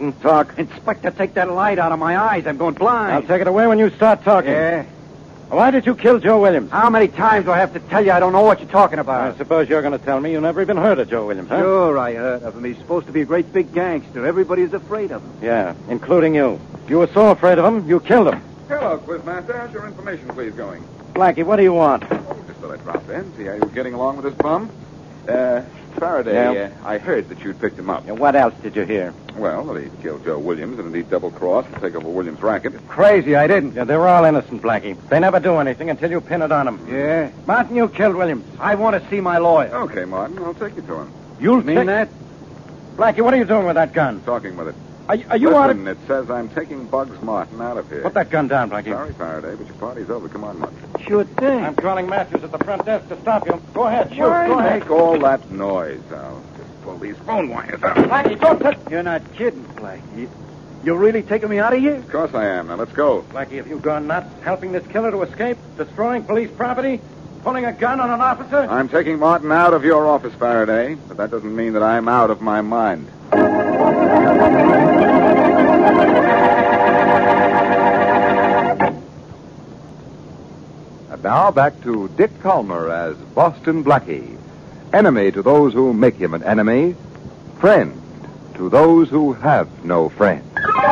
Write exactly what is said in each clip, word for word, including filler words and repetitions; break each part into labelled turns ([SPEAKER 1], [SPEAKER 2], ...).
[SPEAKER 1] Martin.
[SPEAKER 2] Talk. Inspector, take that light out of my eyes. I'm going blind.
[SPEAKER 1] I'll take it away when you start talking.
[SPEAKER 2] Yeah?
[SPEAKER 1] Why did you kill Joe Williams?
[SPEAKER 2] How many times do I have to tell you I don't know what you're talking about?
[SPEAKER 1] I suppose you're going to tell me you never even heard of Joe Williams, huh?
[SPEAKER 2] Sure, I heard of him. He's supposed to be a great big gangster. Everybody's afraid of him.
[SPEAKER 1] Yeah, including you. You were so afraid of him, you killed him.
[SPEAKER 3] Hello, Quizmaster. How's your information, please, going?
[SPEAKER 1] Blackie, what do you want?
[SPEAKER 3] Oh, just thought I'd drop in, see how you were getting along with this bum. Uh, Faraday,
[SPEAKER 1] Yeah?
[SPEAKER 3] uh, I heard that you'd picked him up.
[SPEAKER 1] And what else did you hear?
[SPEAKER 3] Well, that he'd killed Joe Williams and indeed double-crossed and take over Williams' racket.
[SPEAKER 2] Crazy, I didn't.
[SPEAKER 1] Yeah, they were all innocent, Blackie. They never do anything until you pin it on them.
[SPEAKER 2] Yeah?
[SPEAKER 1] Martin, you killed Williams.
[SPEAKER 2] I want to see my lawyer.
[SPEAKER 3] Okay, Martin, I'll take you to him.
[SPEAKER 1] You'll
[SPEAKER 2] Mean
[SPEAKER 1] take-
[SPEAKER 2] that?
[SPEAKER 1] Blackie, what are you doing with that gun?
[SPEAKER 3] Talking with it.
[SPEAKER 1] Are, are you out of...
[SPEAKER 3] Listen, it says I'm taking Bugs Martin out of here.
[SPEAKER 1] Put that gun down, Blackie.
[SPEAKER 3] Sorry, Faraday, but your party's over. Come on, Martin.
[SPEAKER 2] Sure thing.
[SPEAKER 1] I'm calling Matthews at the front desk to stop you. Go ahead, shoot.
[SPEAKER 2] Why
[SPEAKER 1] Go ahead.
[SPEAKER 3] Make all that noise. I'll just pull these phone wires out.
[SPEAKER 1] Blackie, don't touch...
[SPEAKER 2] You're not kidding, Blackie. You, you're really taking me out of here?
[SPEAKER 3] Of course I am. Now, let's go.
[SPEAKER 1] Blackie, have you gone nuts? Helping this killer to escape? Destroying police property? Pulling a gun on an officer?
[SPEAKER 3] I'm taking Martin out of your office, Faraday, but that doesn't mean that I'm out of my mind.
[SPEAKER 4] And now back to Dick Calmer as Boston Blackie. Enemy to those who make him an enemy. Friend to those who have no friend.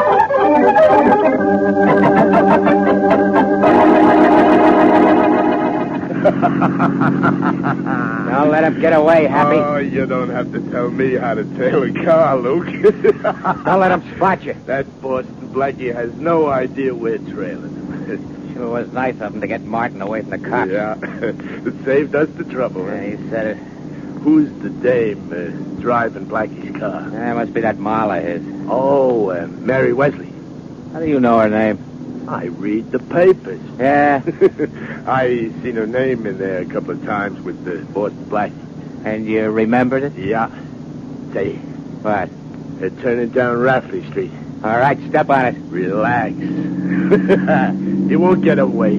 [SPEAKER 2] Now let him get away, Happy.
[SPEAKER 5] Oh, you don't have to tell me how to tail a car, Luke.
[SPEAKER 2] Don't let him spot you.
[SPEAKER 5] That Boston Blackie has no idea we're trailing him.
[SPEAKER 2] Sure was nice of him to get Martin away from the cops.
[SPEAKER 5] Yeah, it saved us the trouble.
[SPEAKER 2] Yeah,
[SPEAKER 5] Huh?
[SPEAKER 2] he said it.
[SPEAKER 5] Who's the dame uh, driving Blackie's car?
[SPEAKER 2] That must be that Marla of his.
[SPEAKER 5] Oh, uh, Mary Wesley.
[SPEAKER 2] How do you know her name?
[SPEAKER 5] I read the papers.
[SPEAKER 2] Yeah?
[SPEAKER 5] I seen her name in there a couple of times with the Boston Blackie.
[SPEAKER 2] And you remembered it?
[SPEAKER 5] Yeah. Say,
[SPEAKER 2] What?
[SPEAKER 5] they're turning down Rafferty Street.
[SPEAKER 2] All right, step on it.
[SPEAKER 5] Relax. You won't get away.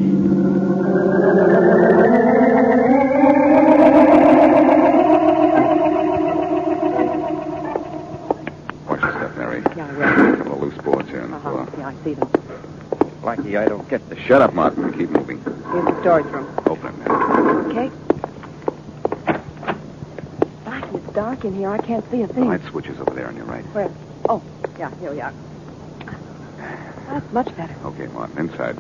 [SPEAKER 3] Watch your step, Mary.
[SPEAKER 6] Yeah, I will.
[SPEAKER 3] A couple of loose boards here on the
[SPEAKER 6] Uh-huh.
[SPEAKER 3] floor.
[SPEAKER 6] Yeah, I see them.
[SPEAKER 1] Blackie, I don't get the...
[SPEAKER 3] Shut up, Martin. Keep moving.
[SPEAKER 6] Here's the storage room.
[SPEAKER 3] Open it, Mary.
[SPEAKER 6] Okay. Blackie, it's dark in here. I can't see a
[SPEAKER 3] The
[SPEAKER 6] thing.
[SPEAKER 3] light switch is over there on your right.
[SPEAKER 6] Where? Oh, yeah, here we are. That's much better.
[SPEAKER 3] Okay, Martin. Inside.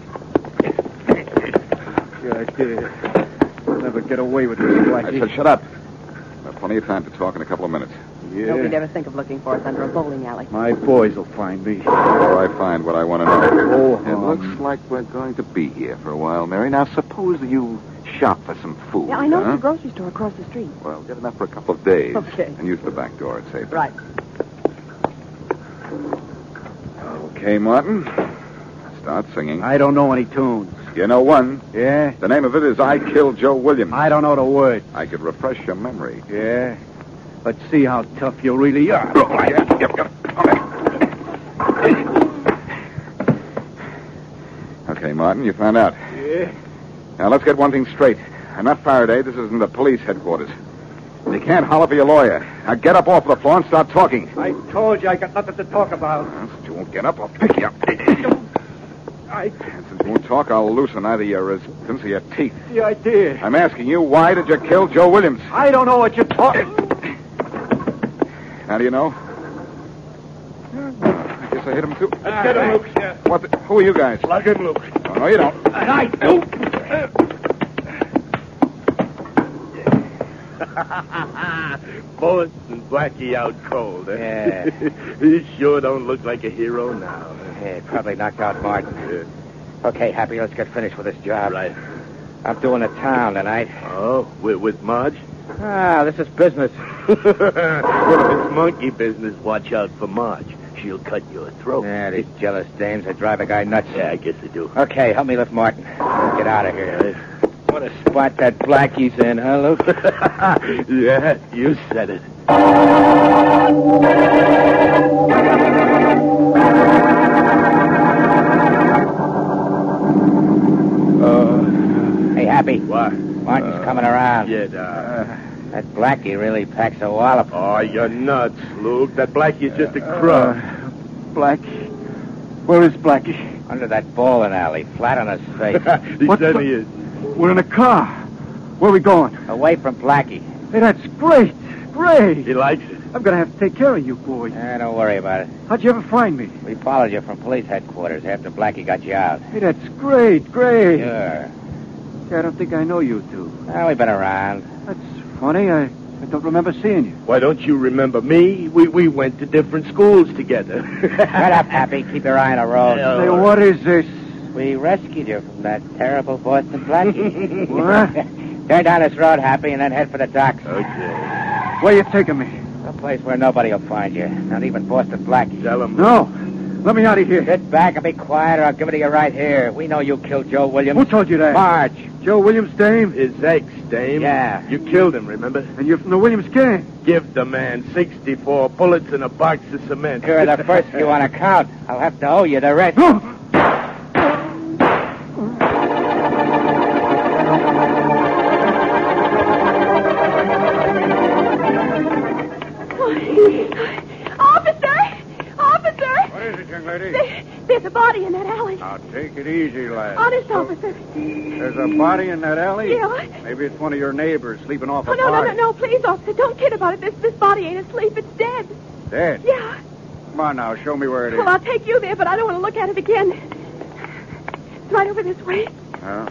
[SPEAKER 2] Good idea. You'll never get away with this,
[SPEAKER 3] I
[SPEAKER 2] Blackie.
[SPEAKER 3] said shut up. We'll have plenty of time to talk in a couple of minutes.
[SPEAKER 6] Nobody
[SPEAKER 2] Yeah.
[SPEAKER 6] ever think of looking for us under a bowling alley.
[SPEAKER 2] My boys will find me.
[SPEAKER 3] Before I find what I want to know.
[SPEAKER 2] Oh,
[SPEAKER 3] It
[SPEAKER 2] um,
[SPEAKER 3] looks like we're going to be here for a while, Mary. Now, suppose you shop for some food.
[SPEAKER 6] Yeah, I know
[SPEAKER 3] huh?
[SPEAKER 6] the grocery store across the street.
[SPEAKER 3] Well, get enough for a couple of days.
[SPEAKER 6] Okay.
[SPEAKER 3] And use the back door. It's safer.
[SPEAKER 6] Right.
[SPEAKER 3] Okay, Martin. Start singing.
[SPEAKER 2] I don't know any tunes.
[SPEAKER 3] You know one.
[SPEAKER 2] Yeah?
[SPEAKER 3] The name of it is I Killed Joe Williams.
[SPEAKER 2] I don't know the words.
[SPEAKER 3] I could refresh your memory.
[SPEAKER 2] Yeah? Let's see how tough you really are.
[SPEAKER 3] Yep, yep, yep. Okay, Martin, you found out.
[SPEAKER 2] Yeah?
[SPEAKER 3] Now, let's get one thing straight. I'm not Faraday. This isn't the police headquarters. You can't holler for your lawyer. Now, get up off the floor and start talking.
[SPEAKER 2] I told you I got nothing to talk about.
[SPEAKER 3] Well, since you won't get up, I'll pick you up.
[SPEAKER 2] I...
[SPEAKER 3] And since you won't talk, I'll loosen either your resistance or your teeth.
[SPEAKER 2] The idea.
[SPEAKER 3] I'm asking you, why did you kill Joe Williams?
[SPEAKER 2] I don't know what you're talking...
[SPEAKER 3] How do you know? Uh, I guess I hit him, too.
[SPEAKER 5] Let's get him, Luke. Yeah.
[SPEAKER 3] What the... Who are you guys?
[SPEAKER 5] Plug him, Luke.
[SPEAKER 3] Oh, no, you don't.
[SPEAKER 2] And I do.
[SPEAKER 5] Boston Blackie out cold, eh?
[SPEAKER 2] Yeah.
[SPEAKER 5] He sure don't look like a hero now.
[SPEAKER 2] Yeah, probably knocked out Martin.
[SPEAKER 5] Yeah.
[SPEAKER 2] Okay, Happy, let's get finished with this job.
[SPEAKER 5] Right.
[SPEAKER 2] I'm doing the town tonight.
[SPEAKER 5] Oh, with, with Marge?
[SPEAKER 2] Ah, this is business.
[SPEAKER 5] Well, if it's monkey business, watch out for Marge. She'll cut your throat.
[SPEAKER 2] Yeah, these jealous dames that drive a guy nuts.
[SPEAKER 5] Yeah, I guess they do.
[SPEAKER 2] Okay, help me lift Martin. Let's get out of here. What a spot that Blackie's in, huh, Luke?
[SPEAKER 5] Yeah, you said it.
[SPEAKER 2] Hey, Happy.
[SPEAKER 5] What?
[SPEAKER 2] Martin's
[SPEAKER 5] Uh,
[SPEAKER 2] coming around.
[SPEAKER 5] Yeah, uh,
[SPEAKER 2] That Blackie really packs a wallop.
[SPEAKER 5] Oh, you're nuts, Luke. That Blackie is just a crook.
[SPEAKER 1] Blackie. Where is Blackie?
[SPEAKER 2] Under that bowling alley, flat on his face.
[SPEAKER 5] he
[SPEAKER 1] What
[SPEAKER 5] said
[SPEAKER 1] the-
[SPEAKER 5] he is.
[SPEAKER 1] We're in a car. Where are we going?
[SPEAKER 2] Away from Blackie.
[SPEAKER 1] Hey, that's great. Great.
[SPEAKER 5] He likes it.
[SPEAKER 1] I'm going to have to take care of you, boy.
[SPEAKER 2] Eh, don't worry about it.
[SPEAKER 1] How'd you ever find me?
[SPEAKER 2] We followed you from police headquarters after Blackie got you out.
[SPEAKER 1] Hey, that's great. Great.
[SPEAKER 2] Sure.
[SPEAKER 1] Yeah, I don't think I know you two.
[SPEAKER 2] Well, we've been around.
[SPEAKER 1] That's funny. I, I don't remember seeing you.
[SPEAKER 5] Why don't you remember me? We we went to different schools together.
[SPEAKER 2] Shut up, Happy. Keep your eye on the road.
[SPEAKER 5] Yeah.
[SPEAKER 1] Say, what is this?
[SPEAKER 2] We rescued you from that terrible Boston Blackie.
[SPEAKER 1] What?
[SPEAKER 2] Turn down this road, Happy, and then head for the docks.
[SPEAKER 5] Okay.
[SPEAKER 1] Where you taking me?
[SPEAKER 2] A place where nobody will find you. Not even Boston Blackie.
[SPEAKER 5] Tell him.
[SPEAKER 1] No. Let me out of here.
[SPEAKER 2] Sit back and be quiet, or I'll give it to you right here. We know you killed Joe Williams.
[SPEAKER 1] Who told you that?
[SPEAKER 2] Marge.
[SPEAKER 1] Joe Williams' dame?
[SPEAKER 5] His ex, dame.
[SPEAKER 2] Yeah.
[SPEAKER 5] You killed him, remember?
[SPEAKER 1] And you're from the Williams gang?
[SPEAKER 5] Give the man sixty-four bullets and a box of cement.
[SPEAKER 2] You're the first you want to count. I'll have to owe you the rest.
[SPEAKER 1] No!
[SPEAKER 6] Officer! Officer!
[SPEAKER 3] What is it, young lady?
[SPEAKER 6] There, there's a body in that alley.
[SPEAKER 3] Now, take it easy, lad.
[SPEAKER 6] Honest, officer.
[SPEAKER 3] There's a body in that alley?
[SPEAKER 6] Yeah.
[SPEAKER 3] Maybe it's one of your neighbors sleeping off
[SPEAKER 6] Oh,
[SPEAKER 3] a
[SPEAKER 6] no, no, no,
[SPEAKER 3] party.
[SPEAKER 6] no, please, officer, don't kid about it. This this body ain't asleep. It's dead.
[SPEAKER 3] Dead?
[SPEAKER 6] Yeah.
[SPEAKER 3] Come on now, show me where it is.
[SPEAKER 6] Well, I'll take you there, but I don't want to look at it again. It's right over this way.
[SPEAKER 3] Huh?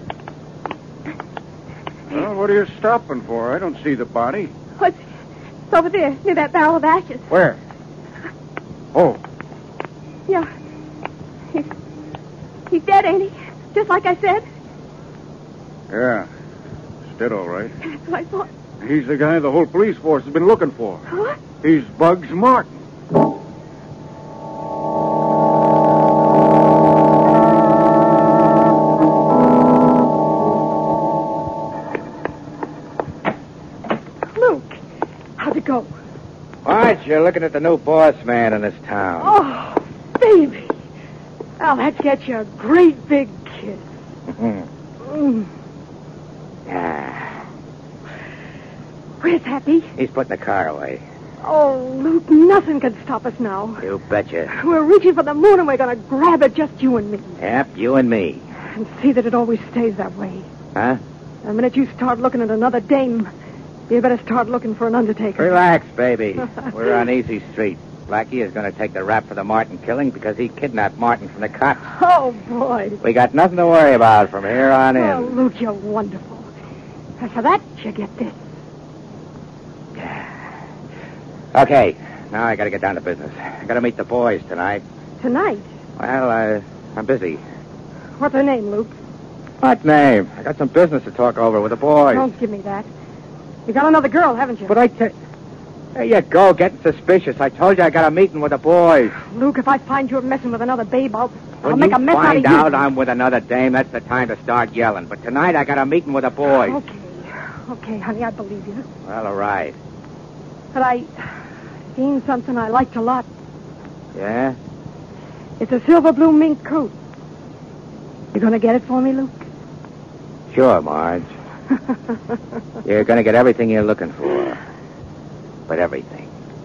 [SPEAKER 3] Well, what are you stopping for? I don't see the body.
[SPEAKER 6] What's it's over there, near that barrel of ashes.
[SPEAKER 3] Where? Oh,
[SPEAKER 6] Yeah. He's, he's dead, ain't he? Just like I said.
[SPEAKER 3] yeah. It's dead, all right.
[SPEAKER 6] That's what I thought.
[SPEAKER 3] He's the guy the whole police force has been looking for.
[SPEAKER 6] What?
[SPEAKER 3] He's Bugs Martin.
[SPEAKER 6] Luke, how'd it go?
[SPEAKER 2] Marge, you're looking at the new boss man in this town.
[SPEAKER 6] Oh, baby. Well, that gets you a great big kiss. Mm.
[SPEAKER 2] Yeah.
[SPEAKER 6] Where's Happy?
[SPEAKER 2] He's putting the car away.
[SPEAKER 6] Oh, Luke, nothing can stop us now.
[SPEAKER 2] You betcha.
[SPEAKER 6] We're reaching for the moon and we're going to grab it, just you and me.
[SPEAKER 2] Yep, you and me.
[SPEAKER 6] And see that it always stays that way.
[SPEAKER 2] Huh?
[SPEAKER 6] The minute you start looking at another dame, you better start looking for an undertaker.
[SPEAKER 2] Relax, baby. We're on easy street. Blackie is going to take the rap for the Martin killing because he kidnapped Martin from the cops.
[SPEAKER 6] Oh, boy.
[SPEAKER 2] We got nothing to worry about from here on in.
[SPEAKER 6] Oh, Luke, you're wonderful. And for that, you get this.
[SPEAKER 2] Okay, now I got to get down to business. I got to meet the boys tonight.
[SPEAKER 6] Tonight.
[SPEAKER 2] Well, uh, I'm busy.
[SPEAKER 6] What's her name, Luke?
[SPEAKER 2] What name? I got some business to talk over with the boys.
[SPEAKER 6] Don't give me that. You got another girl, haven't you?
[SPEAKER 2] But I tell... There you go, getting suspicious. I told you I got a meeting with the boys.
[SPEAKER 6] Luke, if I find you're messing with another babe, I'll, I'll
[SPEAKER 2] When
[SPEAKER 6] make
[SPEAKER 2] you
[SPEAKER 6] a mess out of
[SPEAKER 2] find
[SPEAKER 6] you.
[SPEAKER 2] out I'm with another dame, that's the time to start yelling. But tonight I got a meeting with the boys.
[SPEAKER 6] Okay. Okay, honey, I believe you.
[SPEAKER 2] Well, all right.
[SPEAKER 6] But I seen something I liked a lot.
[SPEAKER 2] Yeah?
[SPEAKER 6] It's a silver blue mink coat. You gonna get it for me, Luke?
[SPEAKER 2] Sure, Marge. You're going to get everything you're looking for. But everything.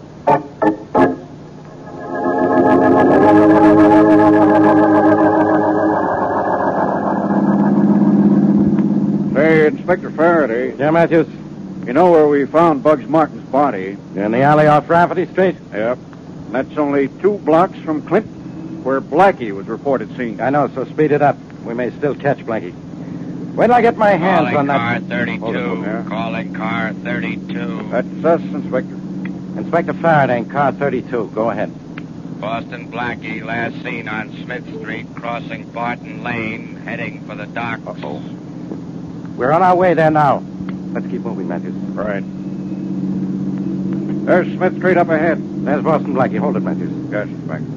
[SPEAKER 3] Say, Inspector Faraday,
[SPEAKER 1] Yeah, Matthews.
[SPEAKER 3] you know where we found Bugs Martin's body?
[SPEAKER 1] In the alley off Rafferty Street?
[SPEAKER 3] Yep. That's only two blocks from Clinton, where Blackie was reported seen.
[SPEAKER 1] I know, so speed it up. We may still catch Blackie. Wait till I get my hands
[SPEAKER 7] Calling
[SPEAKER 1] on that.
[SPEAKER 7] car thirty-two.
[SPEAKER 3] Hold it, yeah.
[SPEAKER 7] Calling car thirty-two.
[SPEAKER 3] That's us, Inspector.
[SPEAKER 1] Inspector Faraday, car thirty-two. Go ahead.
[SPEAKER 7] Boston Blackie, last seen on Smith Street, crossing Barton Lane, heading for the docks.
[SPEAKER 1] Uh-oh. We're on our way there now. Let's keep moving, Matthews.
[SPEAKER 3] Right. There's Smith Street up ahead.
[SPEAKER 1] There's Boston Blackie. Hold it, Matthews.
[SPEAKER 3] Yes, Inspector.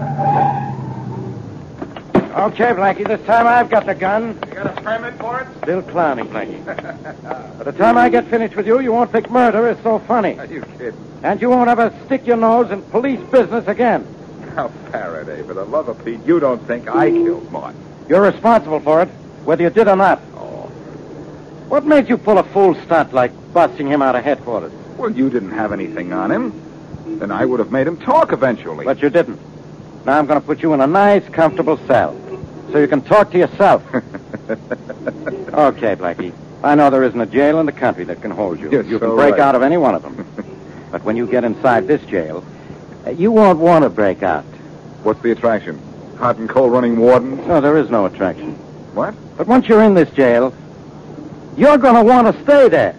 [SPEAKER 1] Okay, Blackie, this time I've got the gun.
[SPEAKER 3] You got a permit for it?
[SPEAKER 1] Still clowning, Blackie. By the time I get finished with you, you won't think murder is so funny.
[SPEAKER 3] Are you kidding?
[SPEAKER 1] And you won't ever stick your nose in police business again.
[SPEAKER 3] Now, Faraday, for the love of Pete, you don't think I killed Martin.
[SPEAKER 1] You're responsible for it, whether you did or not.
[SPEAKER 3] Oh.
[SPEAKER 1] What made you pull a fool stunt like busting him out of headquarters?
[SPEAKER 3] Well, you didn't have anything on him. Then I would have made him talk eventually.
[SPEAKER 1] But you didn't. Now I'm going to put you in a nice, comfortable cell so you can talk to yourself. Okay, Blackie. I know there isn't a jail in the country that can hold you.
[SPEAKER 3] You're
[SPEAKER 1] you
[SPEAKER 3] so
[SPEAKER 1] can break
[SPEAKER 3] right.
[SPEAKER 1] out of any one of them. But when you get inside this jail, uh, you won't want to break out.
[SPEAKER 3] What's the attraction? Hot and cold running wardens?
[SPEAKER 1] No, there is no attraction.
[SPEAKER 3] What?
[SPEAKER 1] But once you're in this jail, you're going to want to stay there.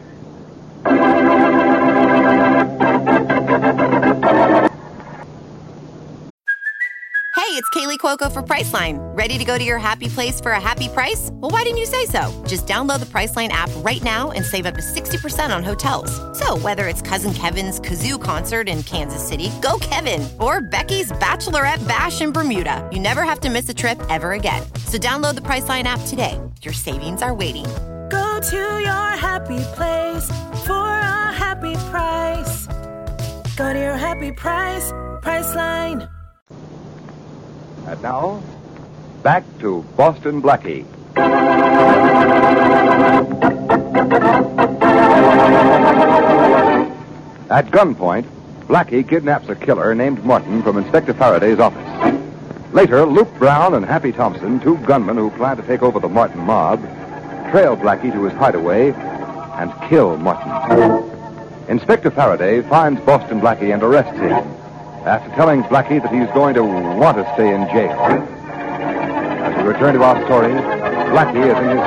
[SPEAKER 8] Hey, it's Kaylee Cuoco for Priceline. Ready to go to your happy place for a happy price? Well, why didn't you say so? Just download the Priceline app right now and save up to sixty percent on hotels. So whether it's Cousin Kevin's Kazoo Concert in Kansas City, go Kevin, or Becky's Bachelorette Bash in Bermuda, you never have to miss a trip ever again. So download the Priceline app today. Your savings are waiting.
[SPEAKER 9] Go to your happy place for a happy price. Go to your happy price, Priceline.
[SPEAKER 4] And now, back to Boston Blackie. At gunpoint, Blackie kidnaps a killer named Martin from Inspector Faraday's office. Later, Luke Brown and Happy Thompson, two gunmen who plan to take over the Martin mob, trail Blackie to his hideaway and kill Martin. Inspector Faraday finds Boston Blackie and arrests him after telling Blackie that he's going to want to stay in jail. As we return to our story, Blackie is in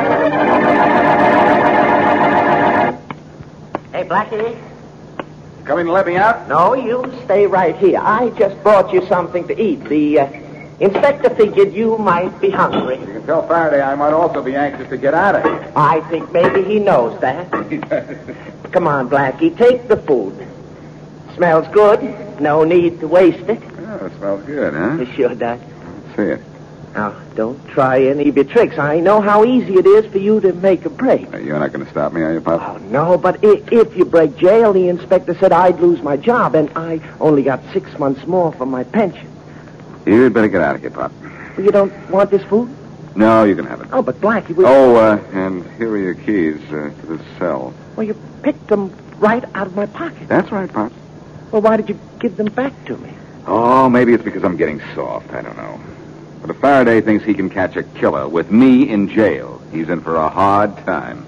[SPEAKER 4] his...
[SPEAKER 10] Hey, Blackie.
[SPEAKER 3] Come in and let me out?
[SPEAKER 10] No, you stay right here. I just brought you something to eat. The uh, inspector figured you might be hungry.
[SPEAKER 3] You can tell Faraday I might also be anxious to get out of here.
[SPEAKER 10] I think maybe he knows that. Come on, Blackie, take the food. Smells good. No need to waste it.
[SPEAKER 3] Oh, it smells good, huh?
[SPEAKER 10] It sure does.
[SPEAKER 3] Let's see it.
[SPEAKER 10] Now, don't try any of your tricks. I know how easy it is for you to make a break.
[SPEAKER 3] Uh, you're not going to stop me, are you, Pop?
[SPEAKER 10] Oh, no, but if, if you break jail, the inspector said I'd lose my job, and I only got six months more for my pension.
[SPEAKER 3] You'd better get out of here, Pop.
[SPEAKER 10] Well, you don't want this food?
[SPEAKER 3] No, you can have it.
[SPEAKER 10] Oh, but Blackie... We...
[SPEAKER 3] Oh, uh, and here are your keys uh, to this cell.
[SPEAKER 10] Well, you picked them right out of my pocket.
[SPEAKER 3] That's right, Pop.
[SPEAKER 10] Well, why did you give them back to me?
[SPEAKER 3] Oh, maybe it's because I'm getting soft. I don't know. But if Faraday thinks he can catch a killer with me in jail, he's in for a hard time.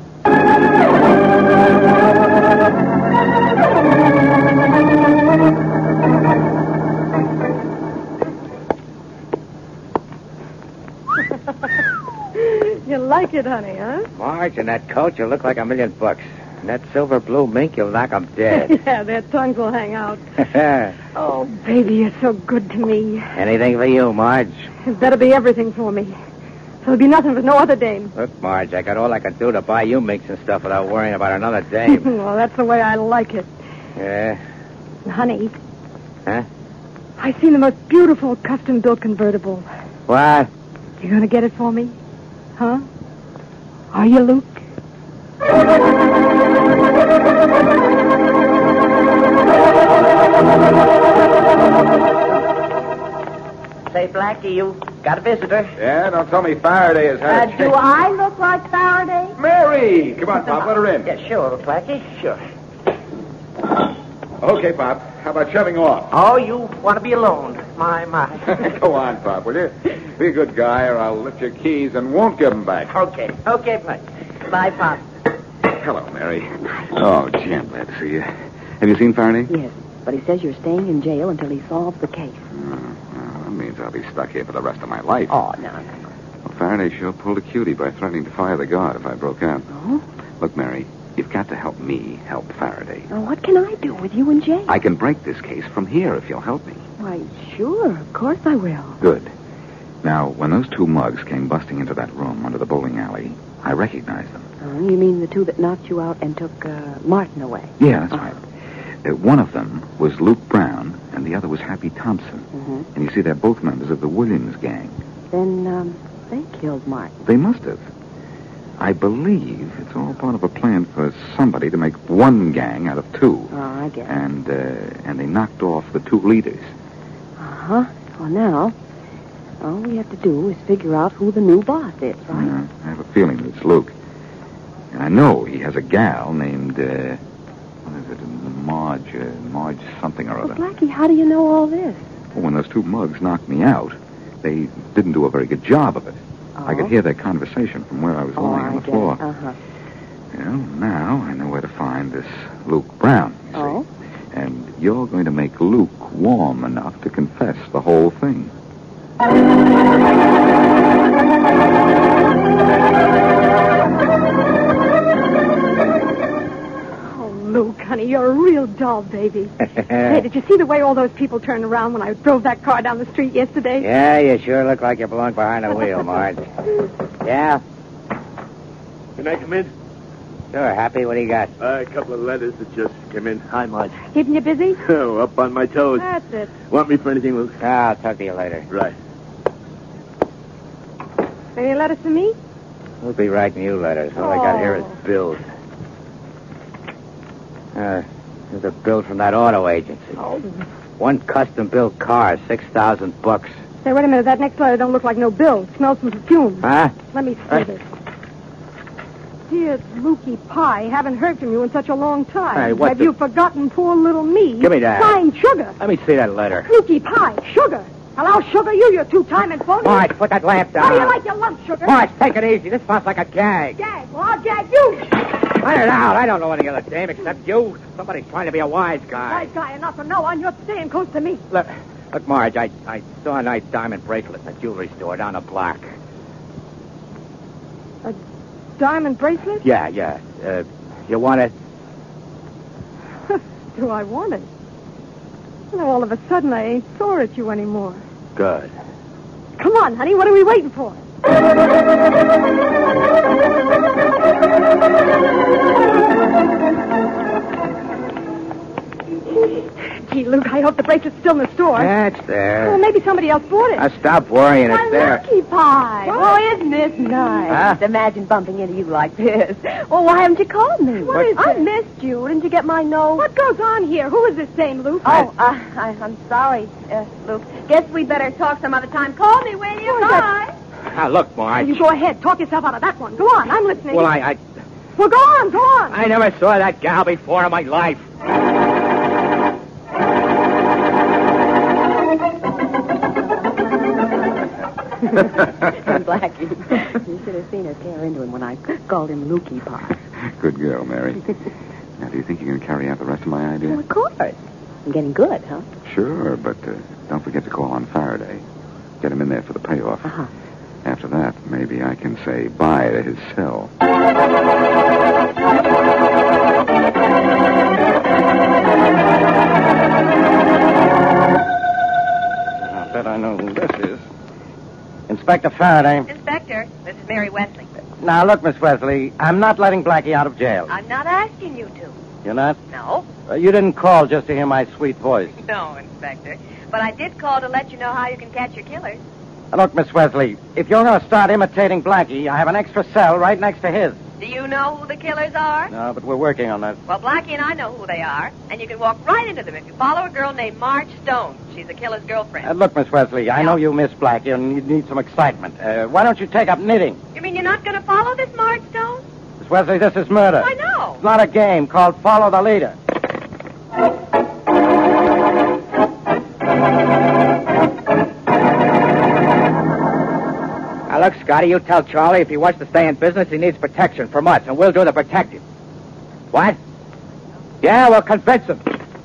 [SPEAKER 6] You like it, honey, huh?
[SPEAKER 2] Marge, in that coat, you look like a million bucks. In that silver blue mink, you'll knock 'em dead.
[SPEAKER 6] Yeah, their tongues will hang out. Oh, baby, you're so good to me.
[SPEAKER 2] Anything for you, Marge.
[SPEAKER 6] It better be everything for me. So there'll be nothing for no other dame.
[SPEAKER 2] Look, Marge, I got all I could do to buy you minks and stuff without worrying about another dame.
[SPEAKER 6] Well, that's the way I like it.
[SPEAKER 2] Yeah?
[SPEAKER 6] Honey,
[SPEAKER 2] Huh?
[SPEAKER 6] I seen the most beautiful custom-built convertible.
[SPEAKER 2] What?
[SPEAKER 6] You gonna get it for me? Huh? Are you, Luke?
[SPEAKER 10] Say, Blackie, you got a visitor.
[SPEAKER 3] Yeah, don't tell me Faraday has had
[SPEAKER 11] Uh,
[SPEAKER 3] a
[SPEAKER 11] do I look like Faraday?
[SPEAKER 3] Mary! Come on, Pop, let her in.
[SPEAKER 10] Yeah, sure, Blackie, sure.
[SPEAKER 3] Okay, Pop. How about shoving off?
[SPEAKER 10] Oh, you want to be alone. My, my.
[SPEAKER 3] Go on, Pop, will you? Be a good guy, or I'll lift your keys and won't give them back.
[SPEAKER 10] Okay, okay, Blackie. Bye, Pop.
[SPEAKER 3] Hello, Mary. Oh, gee, I'm glad to see you. Have you seen Faraday?
[SPEAKER 11] Yes, but he says you're staying in jail until he solves the case.
[SPEAKER 3] Oh, well, that means I'll be stuck here for the rest of my life.
[SPEAKER 11] Oh, no, no.
[SPEAKER 3] Well, Faraday sure pulled a cutie by threatening to fire the guard if I broke out.
[SPEAKER 11] Oh?
[SPEAKER 3] Look, Mary, you've got to help me help Faraday.
[SPEAKER 11] Now, what can I do with you in jail?
[SPEAKER 3] I can break this case from here if you'll help me.
[SPEAKER 11] Why, sure, of course I will.
[SPEAKER 3] Good. Now, when those two mugs came busting into that room under the bowling alley, I recognized them.
[SPEAKER 11] Oh, you mean the two that knocked you out and took uh, Martin away?
[SPEAKER 3] Yeah, that's right. Uh, one of them was Luke Brown, and the other was Happy Thompson.
[SPEAKER 11] Mm-hmm.
[SPEAKER 3] And you see, they're both members of the Williams gang.
[SPEAKER 11] Then, um, they killed Martin.
[SPEAKER 3] They must have. I believe it's all part of a plan for somebody to make one gang out of two.
[SPEAKER 11] Oh, I get it.
[SPEAKER 3] And, uh, and they knocked off the two leaders.
[SPEAKER 11] Uh-huh. Well, now, all we have to do is figure out who the new boss is, right?
[SPEAKER 3] Yeah, I have a feeling that it's Luke. And I know he has a gal named, uh, what is it, Marge, uh, Marge something or
[SPEAKER 11] Well,
[SPEAKER 3] other.
[SPEAKER 11] Blackie, how do you know all this?
[SPEAKER 3] Well, when those two mugs knocked me out, they didn't do a very good job of it.
[SPEAKER 11] Oh.
[SPEAKER 3] I could hear their conversation from where I was
[SPEAKER 11] Oh,
[SPEAKER 3] lying
[SPEAKER 11] I
[SPEAKER 3] on the
[SPEAKER 11] get
[SPEAKER 3] floor.
[SPEAKER 11] it. Uh-huh.
[SPEAKER 3] Well, now I know where to find this Luke Brown, you see.
[SPEAKER 11] Oh?
[SPEAKER 3] And you're going to make Luke warm enough to confess the whole thing.
[SPEAKER 6] Oh, Luke, honey, you're a real doll, baby. Hey, did you see the way all those people turned around when I drove that car down the street yesterday?
[SPEAKER 2] Yeah, you sure look like you belong behind the wheel, Marge. Yeah?
[SPEAKER 5] Can I come in?
[SPEAKER 2] Sure, Happy. What do you got?
[SPEAKER 5] Uh, a couple of letters that just came in. Hi, Marge.
[SPEAKER 6] Keeping you busy?
[SPEAKER 5] Oh, up on my toes.
[SPEAKER 6] That's it.
[SPEAKER 5] Want me for anything, Luke?
[SPEAKER 2] Ah, I'll talk to you later.
[SPEAKER 5] Right.
[SPEAKER 6] Any letters for me?
[SPEAKER 2] We'll be writing you letters. All I got here is
[SPEAKER 6] Oh.
[SPEAKER 2] bills. Uh, there's a bill from that auto agency.
[SPEAKER 6] Oh.
[SPEAKER 2] One custom-built car, six thousand bucks.
[SPEAKER 6] Say, wait a minute. That next letter don't look like no bill. It smells some perfume.
[SPEAKER 2] Huh?
[SPEAKER 6] Let me see
[SPEAKER 2] Uh.
[SPEAKER 6] this. Dear Lukey Pie, haven't heard from you in such a long time.
[SPEAKER 2] Hey, what
[SPEAKER 6] Have
[SPEAKER 2] the-
[SPEAKER 6] you forgotten poor little me?
[SPEAKER 2] Give me that.
[SPEAKER 6] Signed Sugar.
[SPEAKER 2] Let me see that letter.
[SPEAKER 6] Lukey Pie, Sugar. Hello, Sugar, you, you two-time and phony.
[SPEAKER 2] Marge, put that lamp down.
[SPEAKER 6] How do you like your lunch, Sugar?
[SPEAKER 2] Marge, take it easy. This sounds like a gag.
[SPEAKER 6] Gag. Well, I'll gag you.
[SPEAKER 2] Let it out. I don't know any other dame except you. Somebody's trying to be a wise guy.
[SPEAKER 6] Wise guy enough to know on you're staying close to me.
[SPEAKER 2] Look, look, Marge, I, I saw a nice diamond bracelet in a jewelry store down the block.
[SPEAKER 6] A diamond bracelet?
[SPEAKER 2] Yeah, yeah. Uh, you want it?
[SPEAKER 6] Do I want it? You know, all of a sudden I ain't sore at you anymore.
[SPEAKER 2] Good.
[SPEAKER 6] Come on, honey. What are we waiting for? Gee, Luke, I hope the bracelet's still in the store.
[SPEAKER 2] That's there.
[SPEAKER 6] Well, maybe somebody else bought it.
[SPEAKER 2] Now stop worrying. It's
[SPEAKER 11] My
[SPEAKER 2] there.
[SPEAKER 11] lucky pie.
[SPEAKER 6] What?
[SPEAKER 11] Oh, isn't this nice?
[SPEAKER 2] Huh?
[SPEAKER 11] Imagine bumping into you like this. Well, why haven't you called me?
[SPEAKER 6] What is
[SPEAKER 11] I
[SPEAKER 6] it?
[SPEAKER 11] missed you. Didn't you get my note?
[SPEAKER 6] What goes on here? Who is this dame, Luke?
[SPEAKER 11] Oh, uh, I, I'm sorry, uh, Luke. Guess we better talk some other time. Call me, will you?
[SPEAKER 6] Who is
[SPEAKER 11] Bye.
[SPEAKER 2] Now, look, Marge.
[SPEAKER 6] You go ahead. Talk yourself out of that one. Go on. I'm listening.
[SPEAKER 2] Well, I, I,
[SPEAKER 6] Well, go on. Go on.
[SPEAKER 2] I never saw that gal before in my life.
[SPEAKER 11] And Blackie, you should have seen her tear into him when I called him Lukey Pie.
[SPEAKER 3] Good girl, Mary. Now, do you think you can carry out the rest of my idea?
[SPEAKER 11] Well, of course. I'm getting good, huh?
[SPEAKER 3] Sure, but uh, don't forget to call on Faraday. Get him in there for the payoff.
[SPEAKER 11] Uh-huh.
[SPEAKER 3] After that, maybe I can say bye to his cell.
[SPEAKER 1] I'll bet I know who this is. Inspector Faraday.
[SPEAKER 12] Inspector, this is Mary Wesley.
[SPEAKER 1] Now, look, Miss Wesley, I'm not letting Blackie out of jail.
[SPEAKER 12] I'm not asking you to.
[SPEAKER 1] You're not?
[SPEAKER 12] No.
[SPEAKER 1] Uh, you didn't call just to hear my sweet voice.
[SPEAKER 12] No, Inspector. But I did call to let you know how you can catch your killers.
[SPEAKER 1] Now, look, Miss Wesley, if you're going to start imitating Blackie, I have an extra cell right next to his.
[SPEAKER 12] Do you know who the killers are?
[SPEAKER 1] No, but we're working on that.
[SPEAKER 12] Well, Blackie and I know who they are, and you can walk right into them if you follow a girl named Marge Stone. She's the killer's girlfriend.
[SPEAKER 1] Uh, look, Miss Wesley, I know you miss Blackie and you need some excitement. Uh, why don't you take up knitting?
[SPEAKER 12] You mean you're not going to follow this Marge Stone?
[SPEAKER 1] Miss Wesley, this is murder.
[SPEAKER 12] I know.
[SPEAKER 1] It's not a game called Follow the Leader.
[SPEAKER 2] Now, look, Scotty, you tell Charlie if he wants to stay in business, he needs protection from us, and we'll do the protecting. What? Yeah, we'll convince him.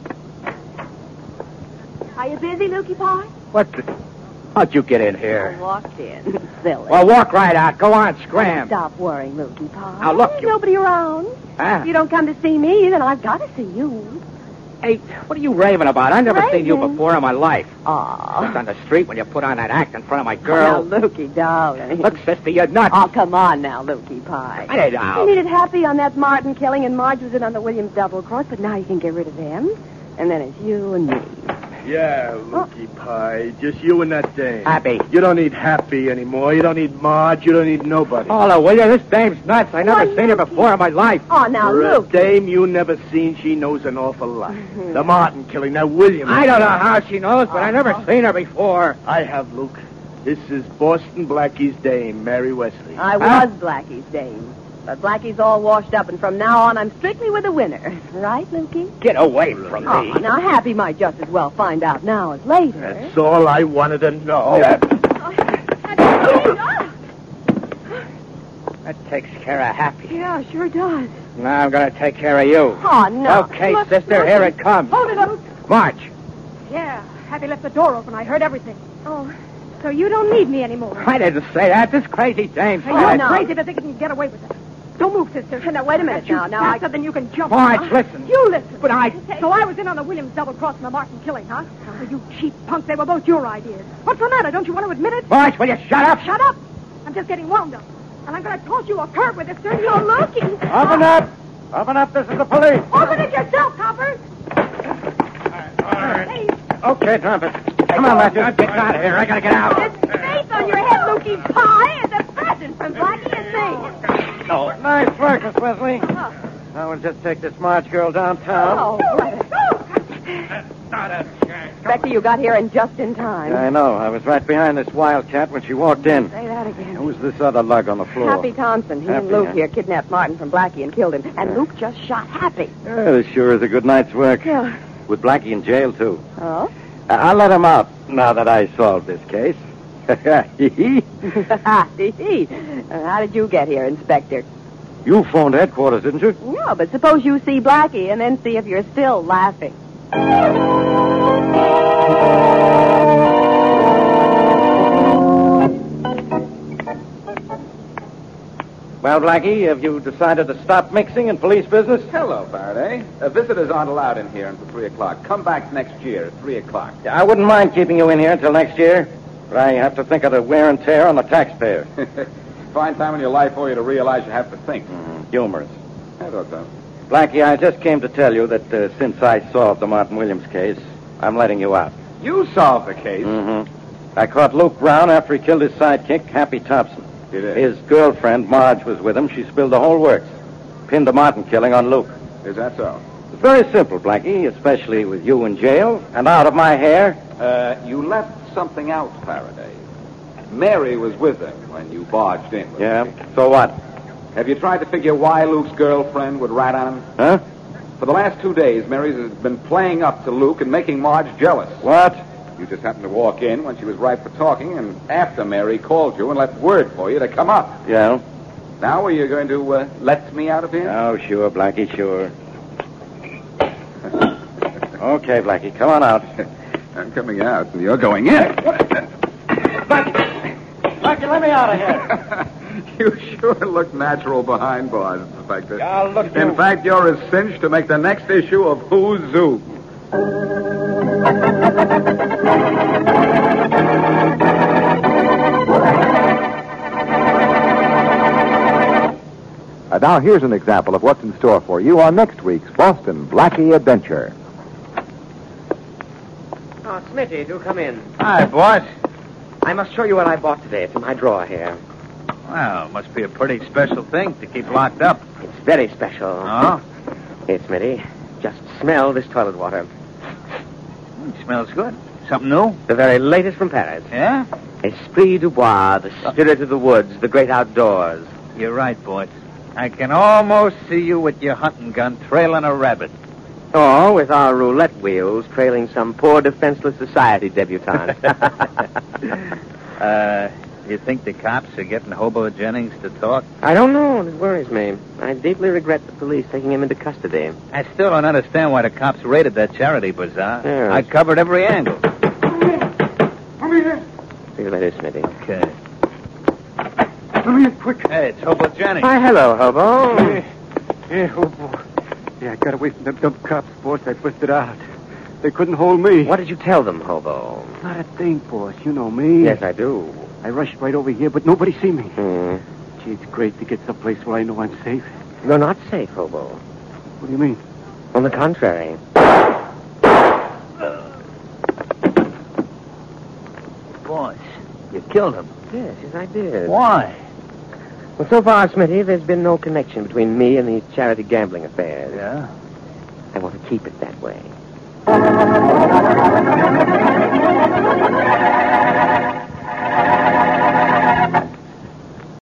[SPEAKER 11] Are you busy, Lukey Pie?
[SPEAKER 2] What the... How'd you get in here?
[SPEAKER 11] I walked in. Silly.
[SPEAKER 2] Well, walk right out. Go on, scram.
[SPEAKER 11] Stop worrying, Lukey Pie.
[SPEAKER 2] Now, look,
[SPEAKER 11] There's
[SPEAKER 2] you-
[SPEAKER 11] nobody around.
[SPEAKER 2] Huh?
[SPEAKER 11] If you don't come to see me, then I've got to see you.
[SPEAKER 2] Hey, what are you raving about? I've never seen you
[SPEAKER 11] Raving?
[SPEAKER 2] before in my life.
[SPEAKER 11] Aw.
[SPEAKER 2] Just on the street when you put on that act in front of my
[SPEAKER 11] Now,
[SPEAKER 2] girl.
[SPEAKER 11] Lukey, darling.
[SPEAKER 2] Look, sister, you're nuts.
[SPEAKER 11] Oh, come on now, Lukey Pie.
[SPEAKER 2] I ain't out.
[SPEAKER 11] You needed Happy on that Martin killing, and Marge was in on the Williams double cross, but now you can get rid of them. And then it's you and me.
[SPEAKER 5] Yeah, Lukey Pie. Just you and that dame.
[SPEAKER 2] Happy.
[SPEAKER 5] You don't need Happy anymore. You don't need Marge. You don't need nobody.
[SPEAKER 2] Oh, will you? This dame's nuts. I never
[SPEAKER 11] Why,
[SPEAKER 2] seen her
[SPEAKER 11] Lukey.
[SPEAKER 2] before in my life.
[SPEAKER 11] Oh, now,
[SPEAKER 5] For a
[SPEAKER 11] Luke.
[SPEAKER 5] dame you never seen, she knows an awful lot. The Martin killing, that William.
[SPEAKER 2] I don't know how she knows, but I never seen her before.
[SPEAKER 5] I have, Luke. This is Boston Blackie's dame, Mary Wesley.
[SPEAKER 11] I
[SPEAKER 2] Huh?
[SPEAKER 11] was Blackie's dame. But Blackie's all washed up, and from now on, I'm strictly with the winner. Right, Lukey?
[SPEAKER 2] Get away from
[SPEAKER 11] Oh,
[SPEAKER 2] me.
[SPEAKER 11] now, Happy might just as well find out now as later.
[SPEAKER 5] That's all I wanted to know.
[SPEAKER 2] That takes care of Happy.
[SPEAKER 6] Yeah, sure does.
[SPEAKER 2] Now I'm going to take care of you.
[SPEAKER 11] Oh, no.
[SPEAKER 2] Okay,
[SPEAKER 6] Look,
[SPEAKER 2] sister,
[SPEAKER 6] look.
[SPEAKER 2] here it comes.
[SPEAKER 6] Hold it up.
[SPEAKER 2] March.
[SPEAKER 6] Yeah, Happy left the door open. I heard everything. Oh, so you don't need me anymore.
[SPEAKER 2] I didn't say that. This crazy dame
[SPEAKER 6] Hey,
[SPEAKER 2] said
[SPEAKER 6] you're
[SPEAKER 2] it.
[SPEAKER 11] no.
[SPEAKER 6] crazy to think you can get away with it. Don't move, sister.
[SPEAKER 11] Now, wait a minute
[SPEAKER 6] If you
[SPEAKER 11] now. Now, I-
[SPEAKER 6] faster than you can jump.
[SPEAKER 2] Marge,
[SPEAKER 6] huh?
[SPEAKER 2] listen.
[SPEAKER 6] You listen.
[SPEAKER 2] But I-
[SPEAKER 6] So I was in on the Williams double cross and the Martin killing, huh? Well, you cheap punk. They were both your ideas. What's the matter? Don't you want to admit it?
[SPEAKER 2] March, will you shut up?
[SPEAKER 6] Shut up. I'm just getting wound up. And I'm going to toss you a curb with this thing. You're looking.
[SPEAKER 1] Open up! Open up, this is the police.
[SPEAKER 6] Open it yourself, coppers.
[SPEAKER 1] All right.
[SPEAKER 6] Hey,
[SPEAKER 1] Okay, Trumpet. Come on, Matthew.
[SPEAKER 2] Get out of here. I got to get out.
[SPEAKER 11] This face on your head, Lukey Pie, is a present from Blackie and me.
[SPEAKER 1] Oh, nice work, Miss Wesley. Now we'll just take this March girl downtown.
[SPEAKER 11] Oh, brother. Becky, you got here in just in time.
[SPEAKER 1] I know. I was right behind this wildcat when she walked in.
[SPEAKER 11] Say that again.
[SPEAKER 1] Who's this other lug on the floor?
[SPEAKER 11] Happy Thompson. He
[SPEAKER 1] Happy,
[SPEAKER 11] and Luke
[SPEAKER 1] huh?
[SPEAKER 11] here kidnapped Martin from Blackie and killed him. And Luke just shot Happy.
[SPEAKER 1] Yeah, this sure is a good night's work.
[SPEAKER 11] Yeah.
[SPEAKER 1] With Blackie in jail, too.
[SPEAKER 11] Oh?
[SPEAKER 1] Uh, I'll let him out now that I solved this case.
[SPEAKER 11] Hee-hee. How did you get here, Inspector?
[SPEAKER 1] You phoned headquarters, didn't you?
[SPEAKER 11] No, but suppose you see Blackie and then see if you're still laughing.
[SPEAKER 1] Well, Blackie, have you decided to stop mixing in police business?
[SPEAKER 3] Hello, Faraday. Uh, visitors aren't allowed in here until three o'clock. Come back next year at three o'clock.
[SPEAKER 1] I wouldn't mind keeping you in here until next year, but I have to think of the wear and tear on the taxpayer.
[SPEAKER 3] Fine time in your life for you to realize you have to think.
[SPEAKER 1] Mm, humorous.
[SPEAKER 3] I thought so.
[SPEAKER 1] Blackie, I just came to tell you that uh, since I solved the Martin Williams case, I'm letting you out.
[SPEAKER 3] You solved the case.
[SPEAKER 1] Mm-hmm. I caught Luke Brown after he killed his sidekick, Happy Thompson.
[SPEAKER 3] You did?
[SPEAKER 1] His girlfriend, Marge, was with him. She spilled the whole works. Pinned the Martin killing on Luke.
[SPEAKER 3] Is that so?
[SPEAKER 1] It's very simple, Blackie, especially with you in jail and out of my hair.
[SPEAKER 3] Uh, you left something out, Faraday. Mary was with him when you barged in.
[SPEAKER 1] Yeah, so what?
[SPEAKER 3] Have you tried to figure why Luke's girlfriend would rat on him?
[SPEAKER 1] Huh?
[SPEAKER 3] For the last two days, Mary's has been playing up to Luke and making Marge jealous.
[SPEAKER 1] What?
[SPEAKER 3] You just happened to walk in when she was ripe for talking, and after Mary called you and left word for you to come up.
[SPEAKER 1] Yeah?
[SPEAKER 3] Now are you going to uh, let me out of here?
[SPEAKER 1] Oh, sure, Blackie, sure. Okay, Blackie, come on out.
[SPEAKER 3] I'm coming out, and you're going in.
[SPEAKER 1] Blackie! Blackie, let me out of here.
[SPEAKER 3] You sure look natural behind bars, Inspector.
[SPEAKER 1] Yeah, look,
[SPEAKER 3] In
[SPEAKER 1] you-
[SPEAKER 3] fact, you're as cinched to make the next issue of Who's Zoo.
[SPEAKER 4] And now here's an example of what's in store for you on next week's Boston Blackie Adventure.
[SPEAKER 10] Oh, Smitty, do come in.
[SPEAKER 2] Hi, boss.
[SPEAKER 10] I must show you what I bought today. It's in my drawer here.
[SPEAKER 2] Well, must be a pretty special thing to keep locked up.
[SPEAKER 10] It's very special.
[SPEAKER 2] Oh?
[SPEAKER 10] Here, Smitty. Just smell this toilet water.
[SPEAKER 2] Mm, smells good. Something new?
[SPEAKER 10] The very latest from Paris.
[SPEAKER 2] Yeah?
[SPEAKER 10] Esprit du bois, the spirit of the woods, the great outdoors.
[SPEAKER 2] You're right, boss. I can almost see you with your hunting gun trailing a rabbit.
[SPEAKER 10] Or with our roulette wheels trailing some poor defenseless society debutante.
[SPEAKER 2] uh, you think the cops are getting Hobo Jennings to talk?
[SPEAKER 10] I don't know. It worries me. I deeply regret the police taking him into custody.
[SPEAKER 2] I still don't understand why the cops raided that charity bazaar.
[SPEAKER 10] Yes.
[SPEAKER 2] I covered every angle.
[SPEAKER 1] Come here.
[SPEAKER 10] See you later, Smitty.
[SPEAKER 2] Okay.
[SPEAKER 1] Come here, quick.
[SPEAKER 2] Hey, it's Hobo Jennings.
[SPEAKER 10] Hi, hello, Hobo.
[SPEAKER 1] Yeah, yeah, oh, boy. Yeah, I got away from them dumb cops, boss. I busted out. They couldn't hold me.
[SPEAKER 10] What did you tell them, Hobo?
[SPEAKER 1] Not a thing, boss. You know me.
[SPEAKER 10] Yes, I do.
[SPEAKER 1] I rushed right over here, but nobody see me.
[SPEAKER 10] Hmm.
[SPEAKER 1] Gee, it's great to get someplace where I know I'm safe.
[SPEAKER 10] You're not safe, Hobo.
[SPEAKER 1] What do you mean?
[SPEAKER 10] On the contrary.
[SPEAKER 2] Boss, you killed him.
[SPEAKER 10] Yes, yes, I did.
[SPEAKER 2] Why?
[SPEAKER 10] Well, so far, Smitty, there's been no connection between me and these charity gambling affairs.
[SPEAKER 2] Yeah?
[SPEAKER 10] I want to keep it that way.